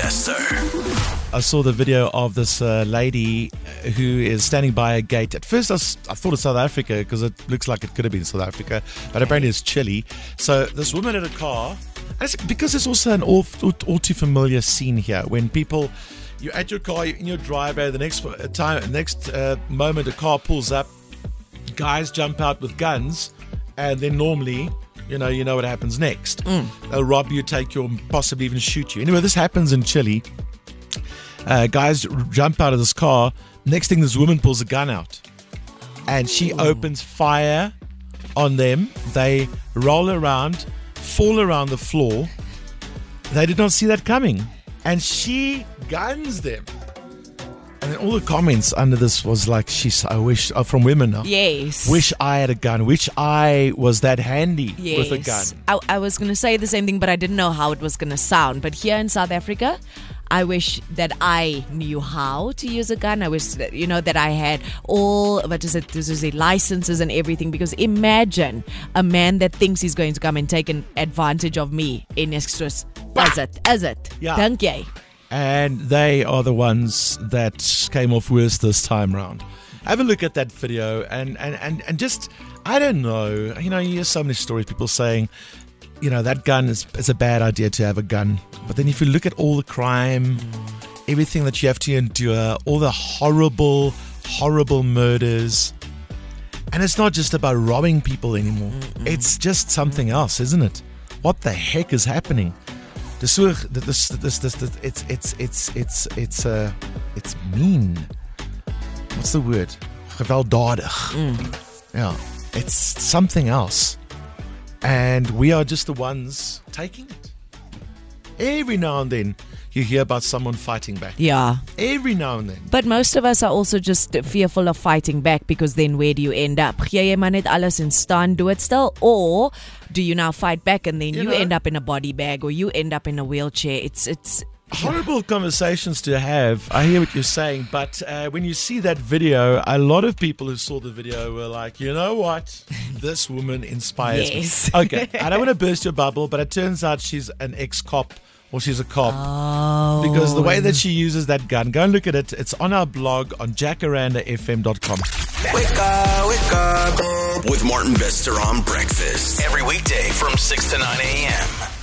Vester. I saw the video of this lady who is standing by a gate. At first, I thought it's South Africa because it looks like it could have been South Africa, but apparently it's Chile. So this woman in a car, because it's also an all too familiar scene here when people, you're at your car, you're in your driveway, the next moment a car pulls up, guys jump out with guns, and then normally, you know what happens next. They'll rob you, take you, possibly even shoot you. Anyway, this happens in Chile. Guys jump out of this car. Next thing, this woman pulls a gun out. And she opens fire on them. They roll around, fall around the floor. They did not see that coming. And she guns them. And then all the comments under this was like, I wish, from women now. Yes. Wish I had a gun. Wish I was that handy with a gun. I was going to say the same thing, but I didn't know how it was going to sound. But here in South Africa, I wish that I knew how to use a gun. I wish that I had all licenses and everything. Because imagine a man that thinks he's going to come and take an advantage of me in extras. As it. Yeah. Thank you. And they are the ones that came off worse this time round. Have a look at that video and just, I don't know, you hear so many stories, people saying, that gun it's a bad idea to have a gun. But then if you look at all the crime, everything that you have to endure, all the horrible, horrible murders, and it's not just about robbing people anymore. It's just something else, isn't it? What the heck is happening? It's mean. What's the word? Gewelddadig. Yeah, it's something else. And we are just the ones taking it. Every now and then you hear about someone fighting back. Yeah. Every now and then. But most of us are also just fearful of fighting back, because then where do you end up? Gee jy maar net alles in staan doodstil, or do you now fight back and then you end up in a body bag or you end up in a wheelchair? It's horrible conversations to have. I hear what you're saying, but when you see that video, a lot of people who saw the video were like, you know what? This woman inspires me. Okay, I don't want to burst your bubble, but it turns out she's an ex-cop. Or she's a cop. Oh. Because the way that she uses that gun, go and look at it. It's on our blog on jacarandafm.com. Wake up with Martin Vester on breakfast every weekday from 6 to 9 a.m.